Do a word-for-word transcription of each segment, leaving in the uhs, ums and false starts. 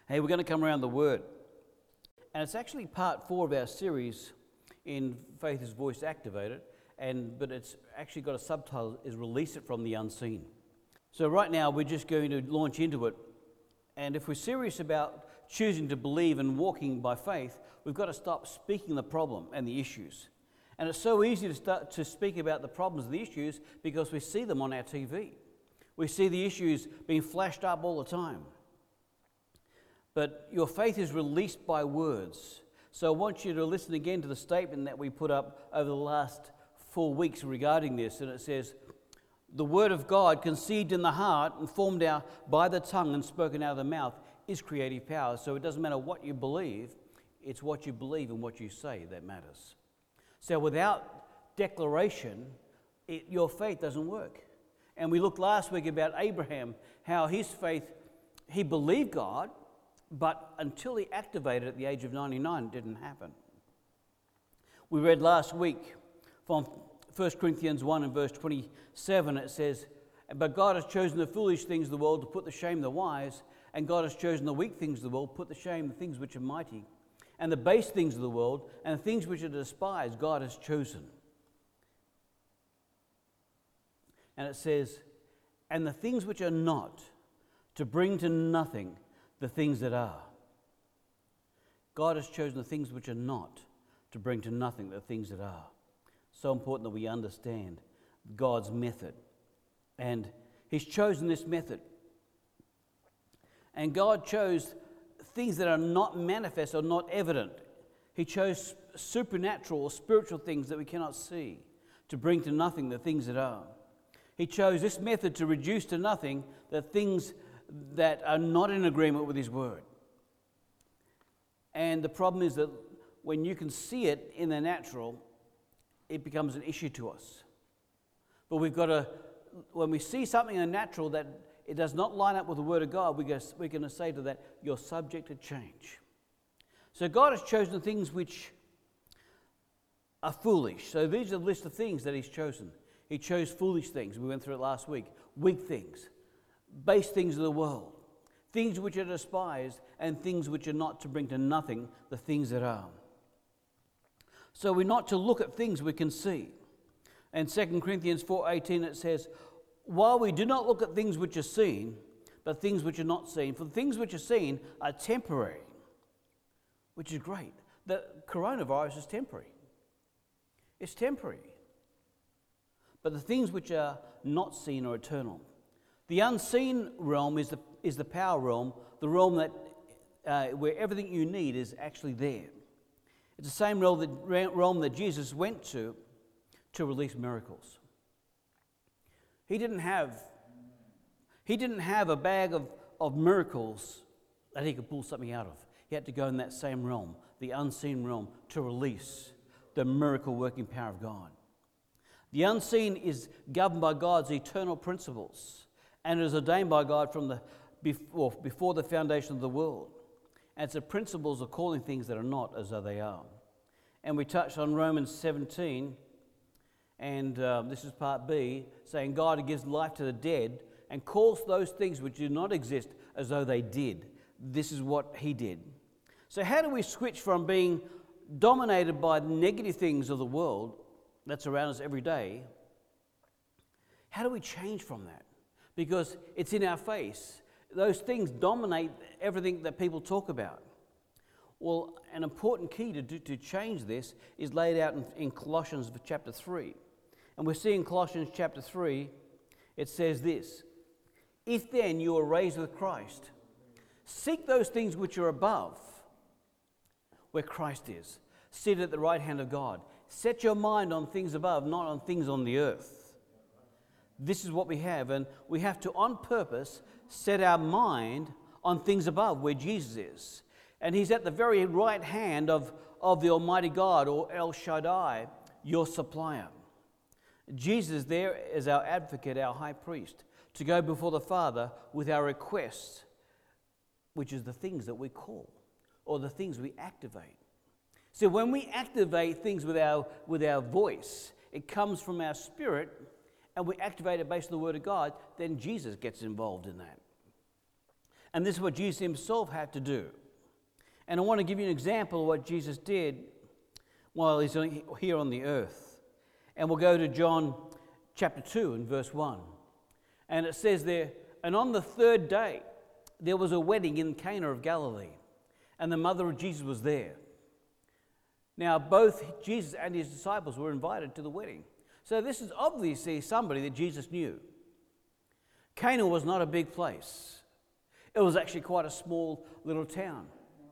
Hey, we're going to come around the Word. And it's actually part four of our series in Faith is Voice Activated, and but it's actually got a subtitle, is Release It from the Unseen. So right now we're just going to launch into it. And if we're serious about choosing to believe and walking by faith, we've got to stop speaking the problem and the issues. And it's so easy to start to speak about the problems and the issues because we see them on our T V. We see the issues being flashed up all the time. But your faith is released by words. So I want you to listen again to the statement that we put up over the last four weeks regarding this. And it says, the word of God conceived in the heart and formed out by the tongue and spoken out of the mouth is creative power. So it doesn't matter what you believe, it's what you believe and what you say that matters. So without declaration, it, your faith doesn't work. And we looked last week about Abraham, how his faith, he believed God, but until he activated at the age of ninety-nine, it didn't happen. We read last week from First Corinthians one and verse twenty-seven, it says, but God has chosen the foolish things of the world to put to shame the wise, and God has chosen the weak things of the world to put to shame the things which are mighty, and the base things of the world, and the things which are despised, God has chosen. And it says, and the things which are not, to bring to nothing the things that are. God has chosen the things which are not to bring to nothing the things that are. So important that we understand God's method. And He's chosen this method. And God chose things that are not manifest or not evident. He chose supernatural or spiritual things that we cannot see to bring to nothing the things that are. He chose this method to reduce to nothing the things that are not in agreement with His Word. And the problem is that when you can see it in the natural, it becomes an issue to us. But we've got to, when we see something in the natural that it does not line up with the Word of God, we go, we're going to say to that, you're subject to change. So God has chosen things which are foolish. So these are the list of things that He's chosen. He chose foolish things. We went through it last week. Weak things. Base things of the world, things which are despised, and things which are not, to bring to nothing the things that are. So we're not to look at things we can see. And Second Corinthians four eighteen it says, while we do not look at things which are seen, but things which are not seen, for the things which are seen are temporary, which is great. The coronavirus is temporary. It's temporary. But the things which are not seen are eternal. The unseen realm is the is the power realm, the realm that uh, where everything you need is actually there. It's the same realm that, realm that Jesus went to to release miracles. He didn't have he didn't have a bag of, of miracles that he could pull something out of. He had to go in that same realm, the unseen realm, to release the miracle working power of God. The unseen is governed by God's eternal principles. And it is ordained by God from the before, before the foundation of the world. And it's the principles of calling things that are not as though they are. And we touched on Romans seventeen, and uh, this is part B, saying God gives life to the dead and calls those things which do not exist as though they did. This is what He did. So how do we switch from being dominated by the negative things of the world that's around us every day? How do we change from that? Because it's in our face. Those things dominate everything that people talk about. Well, an important key to do, to change this is laid out in, in Colossians chapter three. And we see in Colossians chapter three, it says this, if then you are raised with Christ, seek those things which are above, where Christ is, seated at the right hand of God. Set your mind on things above, not on things on the earth. This is what we have, and we have to, on purpose, set our mind on things above, where Jesus is. And He's at the very right hand of, of the Almighty God, or El Shaddai, your supplier. Jesus is there as our advocate, our high priest, to go before the Father with our requests, which is the things that we call, or the things we activate. So when we activate things with our, with our voice, it comes from our spirit, and we activate it based on the Word of God, then Jesus gets involved in that. And this is what Jesus himself had to do. And I want to give you an example of what Jesus did while he's here on the earth. And we'll go to John chapter two and verse one. And it says there, "And on the third day there was a wedding in Cana of Galilee, and the mother of Jesus was there." Now both Jesus and his disciples were invited to the wedding. So this is obviously somebody that Jesus knew. Cana was not a big place. It was actually quite a small little town.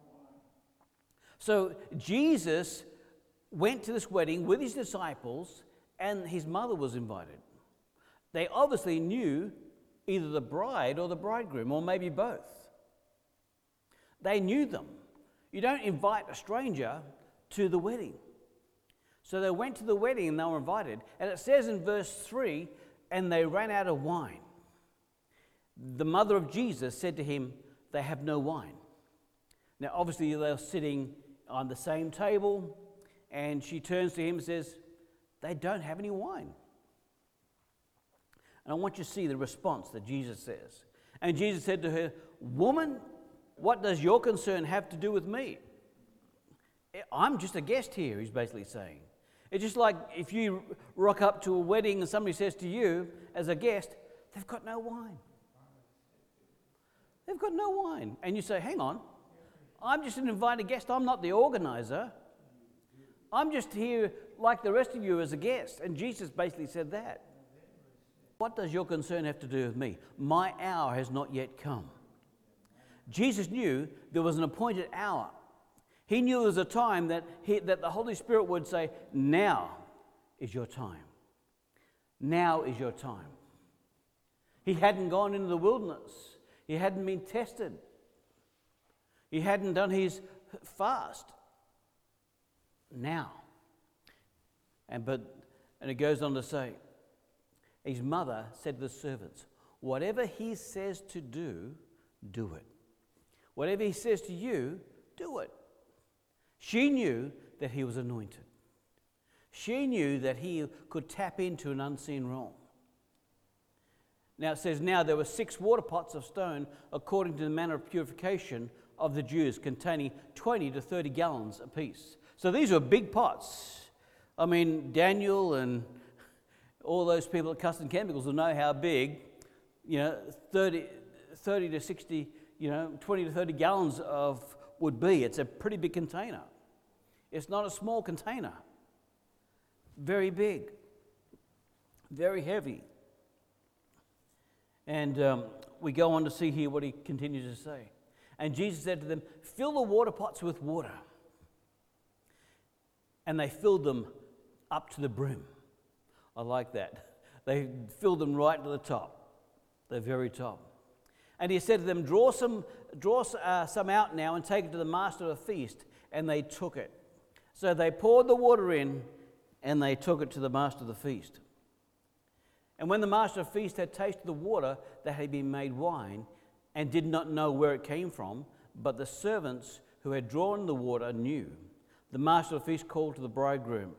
So Jesus went to this wedding with his disciples, and his mother was invited. They obviously knew either the bride or the bridegroom, or maybe both. They knew them. You don't invite a stranger to the wedding. So they went to the wedding and they were invited. And it says in verse three, "And they ran out of wine. The mother of Jesus said to him, 'They have no wine.'" Now obviously they were sitting on the same table, and she turns to him and says, "They don't have any wine." And I want you to see the response that Jesus says. "And Jesus said to her, 'Woman, what does your concern have to do with me? I'm just a guest here,'" he's basically saying. It's just like if you rock up to a wedding and somebody says to you as a guest, "They've got no wine. They've got no wine." And you say, "Hang on, I'm just an invited guest. I'm not the organizer. I'm just here like the rest of you as a guest." And Jesus basically said that. "What does your concern have to do with me? My hour has not yet come." Jesus knew there was an appointed hour. He knew there was a time that, he, that the Holy Spirit would say, "Now is your time. Now is your time." He hadn't gone into the wilderness. He hadn't been tested. He hadn't done his fast. Now. And but and it goes on to say, his mother said to the servants, "Whatever he says to do, do it. Whatever he says to you, do it." She knew that he was anointed. She knew that he could tap into an unseen realm. Now it says, "Now there were six water pots of stone according to the manner of purification of the Jews, containing twenty to thirty gallons apiece." So these were big pots. I mean, Daniel and all those people at Custom Chemicals will know how big, you know, thirty, thirty to sixty, you know, twenty to thirty gallons of would be. It's a pretty big container. It's not a small container. Very big. Very heavy. And um, we go on to see here what he continues to say. "And Jesus said to them, 'Fill the water pots with water.' And they filled them up to the brim." I like that. They filled them right to the top, the very top. "And he said to them, 'Draw some, draw uh, some out now and take it to the master of the feast.' And they took it. So they poured the water in, and they took it to the master of the feast. And when the master of the feast had tasted the water that had been made wine, and did not know where it came from, but the servants who had drawn the water knew, the master of the feast called to the bridegroom.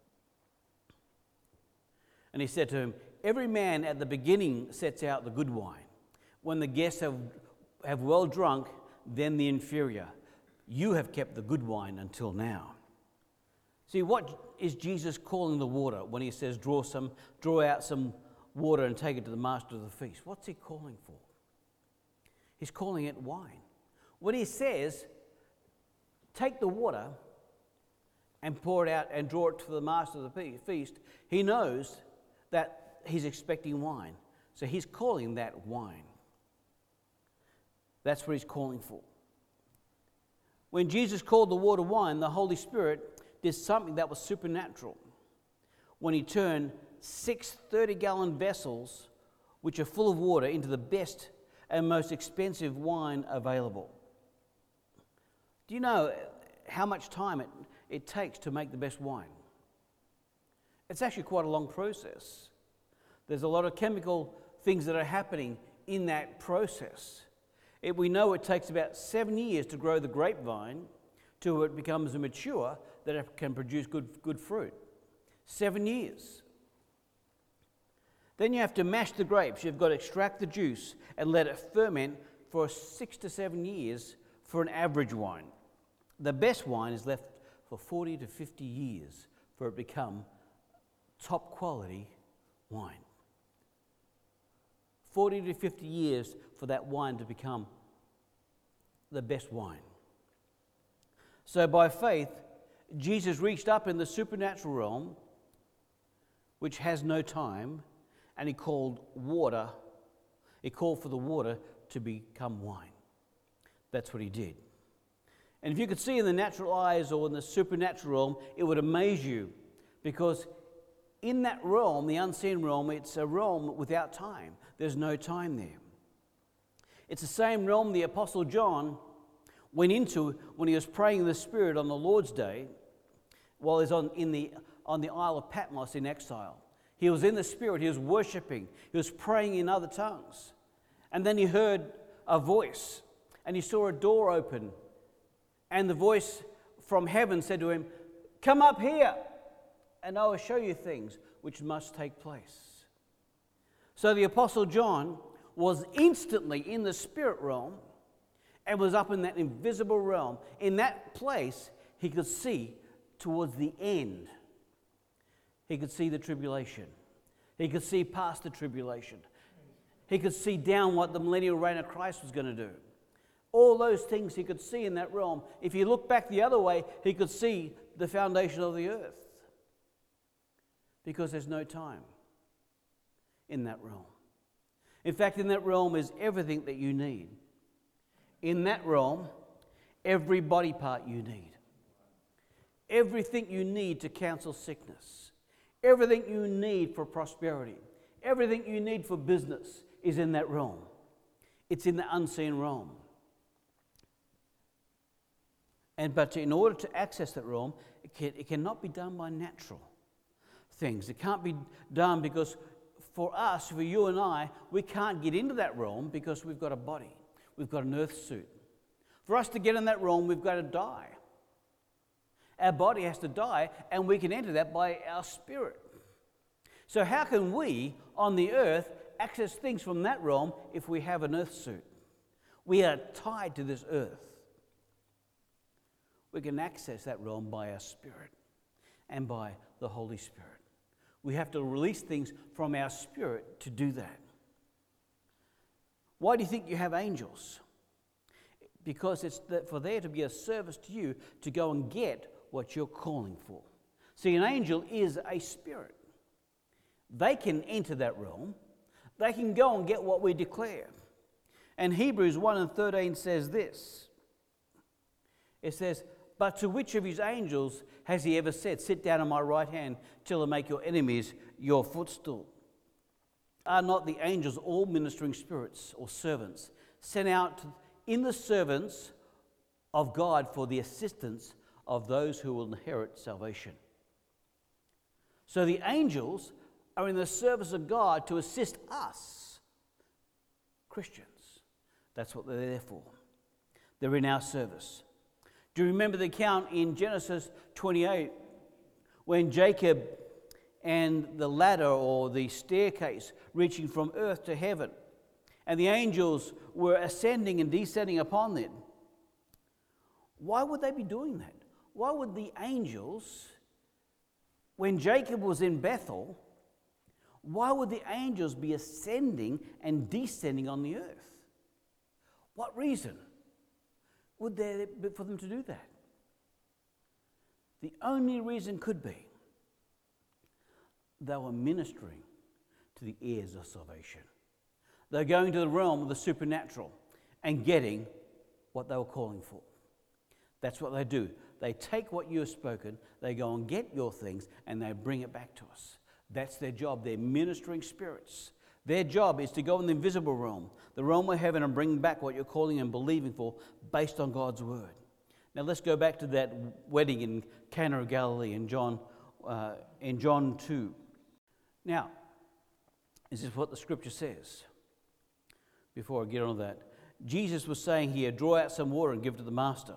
And he said to him, 'Every man at the beginning sets out the good wine. When the guests have, have well drunk, then the inferior. You have kept the good wine until now.'" See, what is Jesus calling the water when he says, draw some, draw out some water and take it to the master of the feast? What's he calling for? He's calling it wine. When he says, take the water and pour it out and draw it to the master of the feast, he knows that he's expecting wine. So he's calling that wine. That's what he's calling for. When Jesus called the water wine, the Holy Spirit did something that was supernatural. When he turned six thirty-gallon vessels, which are full of water, into the best and most expensive wine available. Do you know how much time it, it takes to make the best wine? It's actually quite a long process. There's a lot of chemical things that are happening in that process. It, we know it takes about seven years to grow the grapevine till it becomes mature, that it can produce good, good fruit. Seven years. Then you have to mash the grapes. You've got to extract the juice and let it ferment for six to seven years for an average wine. The best wine is left for forty to fifty years for it to become top quality wine. forty to fifty years for that wine to become the best wine. So by faith, Jesus reached up in the supernatural realm, which has no time, and he called water, he called for the water to become wine. That's what he did. And if you could see in the natural eyes or in the supernatural realm, it would amaze you, because in that realm, the unseen realm, it's a realm without time. There's no time there. It's the same realm the Apostle John went into when he was praying in the Spirit on the Lord's Day while he was on, in the, on the Isle of Patmos in exile. He was in the Spirit, he was worshipping, he was praying in other tongues. And then he heard a voice, and he saw a door open, and the voice from heaven said to him, "Come up here, and I will show you things which must take place." So the Apostle John was instantly in the spirit realm and was up in that invisible realm. In that place, he could see towards the end. He could see the tribulation. He could see past the tribulation. He could see down what the millennial reign of Christ was going to do. All those things he could see in that realm. If you look back the other way, he could see the foundation of the earth. Because there's no time in that realm. In fact, in that realm is everything that you need. In that realm, every body part you need. Everything you need to counsel sickness. Everything you need for prosperity. Everything you need for business is in that realm. It's in the unseen realm. And but in order to access that realm, it, can, it cannot be done by natural things. It can't be done because for us, for you and I, we can't get into that realm because we've got a body. We've got an earth suit. For us to get in that realm, we've got to die. Our body has to die, and we can enter that by our spirit. So how can we, on the earth, access things from that realm if we have an earth suit? We are tied to this earth. We can access that realm by our spirit and by the Holy Spirit. We have to release things from our spirit to do that. Why do you think you have angels? Because it's for there to be a service to you to go and get what you're calling for. See, an angel is a spirit. They can enter that realm. They can go and get what we declare. And Hebrews one and thirteen says this. It says, "But to which of his angels has he ever said, 'Sit down on my right hand till I make your enemies your footstool'? Are not the angels all ministering spirits or servants sent out in the servants of God for the assistance of those who will inherit salvation?" So the angels are in the service of God to assist us, Christians. That's what they're there for. They're in our service. Do you remember the account in Genesis twenty-eight when Jacob and the ladder or the staircase reaching from earth to heaven, and the angels were ascending and descending upon them? Why would they be doing that? Why would the angels, when Jacob was in Bethel, why would the angels be ascending and descending on the earth? What reason would there be for them to do that? The only reason could be they were ministering to the heirs of salvation. They're going to the realm of the supernatural and getting what they were calling for. That's what they do. They take what you have spoken, they go and get your things, and they bring it back to us. That's their job. They're ministering spirits. Their job is to go in the invisible realm, the realm of heaven, and bring back what you're calling and believing for based on God's word. Now let's go back to that wedding in Cana of Galilee in John, uh, in John two. Now, this is what the scripture says. Before I get on that, Jesus was saying here, "Draw out some water and give it to the master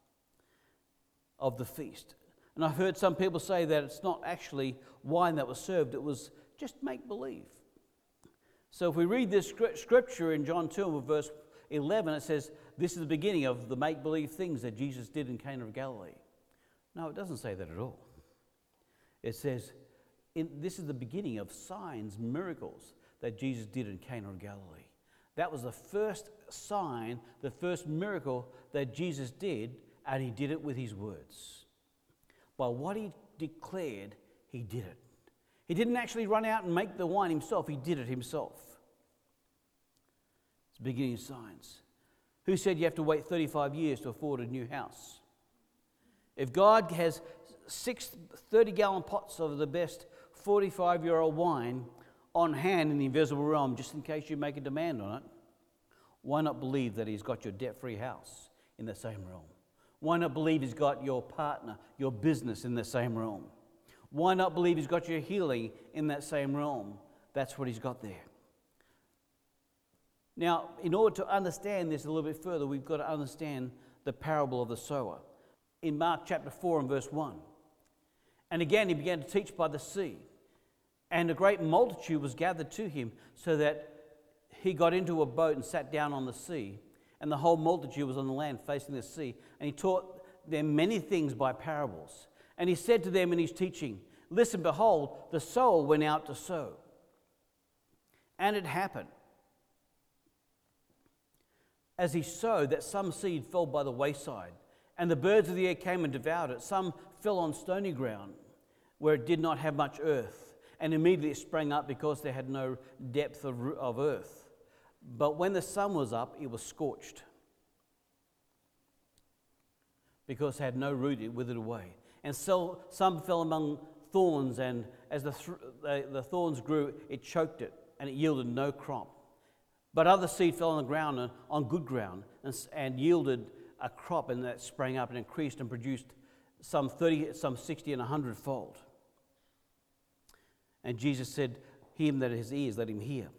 of the feast." And I've heard some people say that it's not actually wine that was served, it was just make-believe. So if we read this scripture in John two, verse, eleven, it says, this is the beginning of the make-believe things that Jesus did in Cana of Galilee. No, it doesn't say that at all. It says, in, this is the beginning of signs, miracles that Jesus did in Cana of Galilee. That was the first sign, the first miracle that Jesus did, and he did it with his words. By what he declared, he did it. He didn't actually run out and make the wine himself, he did it himself. It's the beginning of signs. Who said you have to wait thirty-five years to afford a new house? If God has six thirty-gallon pots of the best forty-five-year-old wine on hand in the invisible realm, just in case you make a demand on it, why not believe that he's got your debt-free house in the same realm? Why not believe he's got your partner, your business in the same realm? Why not believe he's got your healing in that same realm? That's what he's got there. Now, in order to understand this a little bit further, we've got to understand the parable of the sower. In Mark chapter four and verse one, and again he began to teach by the sea, and a great multitude was gathered to him, so that he got into a boat and sat down on the sea, and the whole multitude was on the land facing the sea, and he taught them many things by parables. And he said to them in his teaching, listen, behold, the sower went out to sow. And it happened, as he sowed, that some seed fell by the wayside, and the birds of the air came and devoured it. Some fell on stony ground, where it did not have much earth, and immediately it sprang up because there had no depth of, of earth. But when the sun was up, it was scorched, because it had no root, it withered away. And so some fell among thorns, and as the, th- the, the thorns grew, it choked it, and it yielded no crop. But other seed fell on the ground, uh, on good ground, and, and yielded a crop, and that sprang up and increased and produced some thirty, some sixty, and a hundredfold. And Jesus said, him that has ears, let him hear.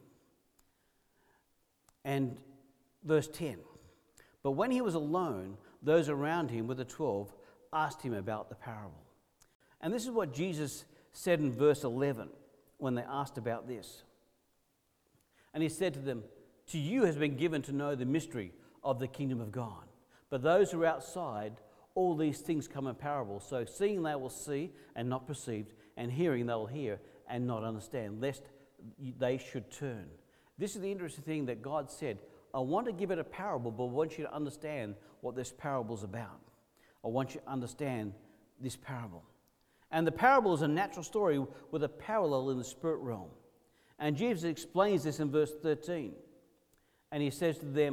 And verse ten, but when he was alone, those around him with the twelve asked him about the parable. And this is what Jesus said in verse eleven when they asked about this. And he said to them, to you has been given to know the mystery of the kingdom of God. But those who are outside, all these things come in parables. So seeing they will see and not perceive, and hearing they will hear and not understand, lest they should turn. This is the interesting thing that God said, I want to give it a parable, but I want you to understand what this parable is about. I want you to understand this parable. And the parable is a natural story with a parallel in the spirit realm. And Jesus explains this in verse thirteen. And he says to them,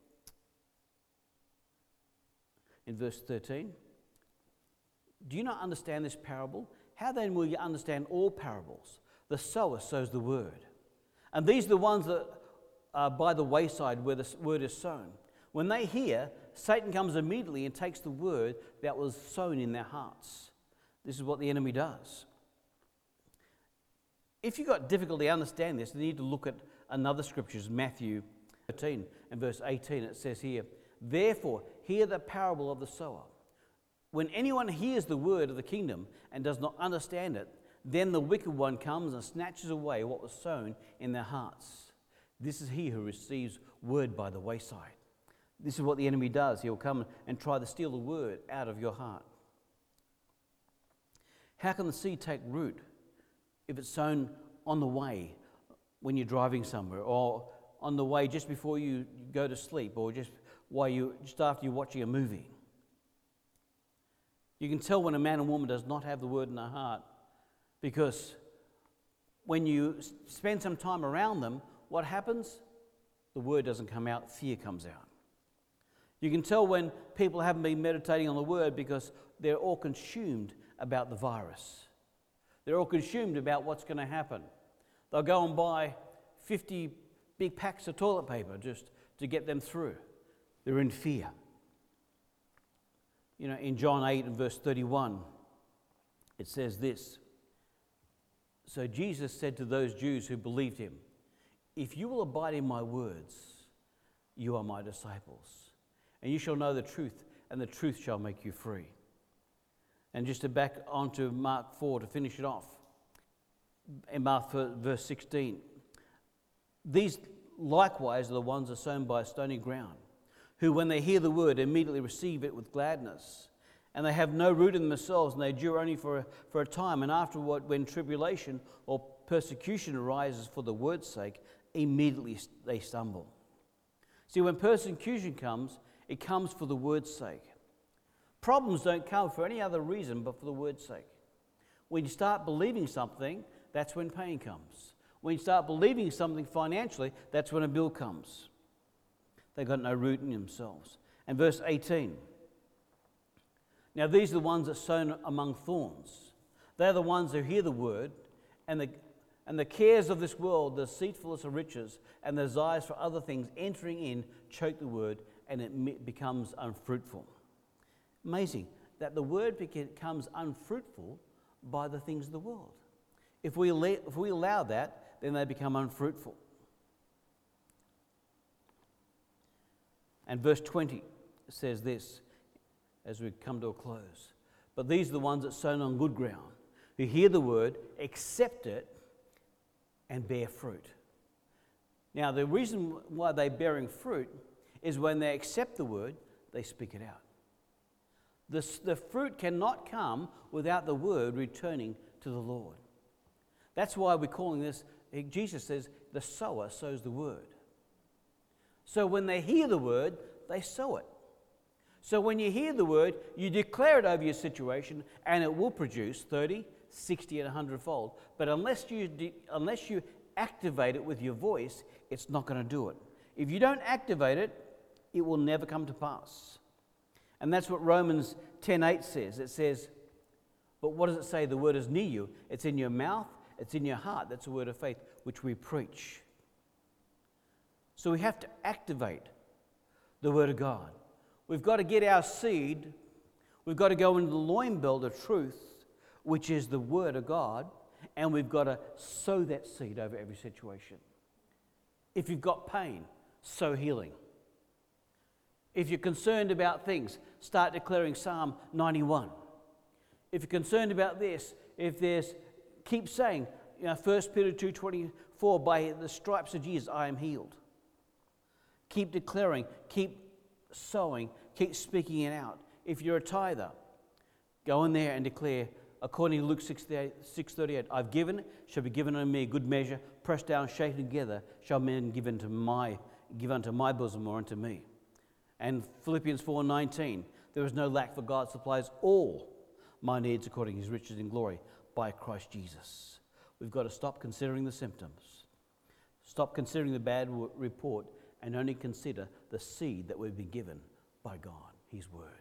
in verse thirteen, do you not understand this parable? How then will you understand all parables? The sower sows the word. And these are the ones that are by the wayside where the word is sown. When they hear, Satan comes immediately and takes the word that was sown in their hearts. This is what the enemy does. If you've got difficulty understanding this, you need to look at another scripture, Matthew thirteen and verse eighteen. It says here, therefore, hear the parable of the sower. When anyone hears the word of the kingdom and does not understand it, then the wicked one comes and snatches away what was sown in their hearts. This is he who receives word by the wayside. This is what the enemy does. He'll come and try to steal the word out of your heart. How can the seed take root if it's sown on the way when you're driving somewhere, or on the way just before you go to sleep, or just while you just after you're watching a movie? You can tell when a man and woman does not have the word in their heart, because when you spend some time around them, what happens? The word doesn't come out, fear comes out. You can tell when people haven't been meditating on the word because they're all consumed about the virus. They're all consumed about what's going to happen. They'll go and buy fifty big packs of toilet paper just to get them through. They're in fear. You know, in John eight and verse thirty-one, it says this. So Jesus said to those Jews who believed him, if you will abide in my words, you are my disciples, and you shall know the truth, and the truth shall make you free. And just to back onto Mark four to finish it off, in Mark verse sixteen, these likewise are the ones that are sown by stony ground, who when they hear the word immediately receive it with gladness. And they have no root in themselves, and they endure only for a, for a time. And afterward, when tribulation or persecution arises for the word's sake, immediately they stumble. See, when persecution comes, it comes for the word's sake. Problems don't come for any other reason but for the word's sake. When you start believing something, that's when pain comes. When you start believing something financially, that's when a bill comes. They've got no root in themselves. And verse eighteen. Now these are the ones that are sown among thorns. They're the ones who hear the word, and the, and the cares of this world, the deceitfulness of riches, and the desires for other things entering in, choke the word, and it becomes unfruitful. Amazing that the word becomes unfruitful by the things of the world. If we, le- if we allow that, then they become unfruitful. And verse twenty says this, as we come to a close. But these are the ones that are sown on good ground, who hear the word, accept it, and bear fruit. Now, the reason why they're bearing fruit is when they accept the word, they speak it out. The, the fruit cannot come without the word returning to the Lord. That's why we're calling this, Jesus says, the sower sows the word. So when they hear the word, they sow it. So when you hear the word, you declare it over your situation, and it will produce thirty, sixty, and one hundred fold. But unless you, de- unless you activate it with your voice, it's not going to do it. If you don't activate it, it will never come to pass. And that's what Romans ten eight says. It says, but what does it say? The word is near you. It's in your mouth. It's in your heart. That's the word of faith, which we preach. So we have to activate the word of God. We've got to get our seed. We've got to go into the loin belt of truth, which is the word of God, and we've got to sow that seed over every situation. If you've got pain, sow healing. If you're concerned about things, start declaring Psalm ninety-one. If you're concerned about this, if there's, keep saying, you know, First Peter two twenty-four, by the stripes of Jesus I am healed. Keep declaring, keep sowing, keep speaking it out. If you're a tither, go in there and declare, according to Luke six thirty-eight, I've given, shall be given unto me, good measure, pressed down, shaken together, shall men give unto my, give unto my bosom or unto me. And Philippians four nineteen, there is no lack, for God supplies all my needs according to his riches in glory by Christ Jesus. We've got to stop considering the symptoms. Stop considering the bad report and only consider the seed that we've been given by God, his word.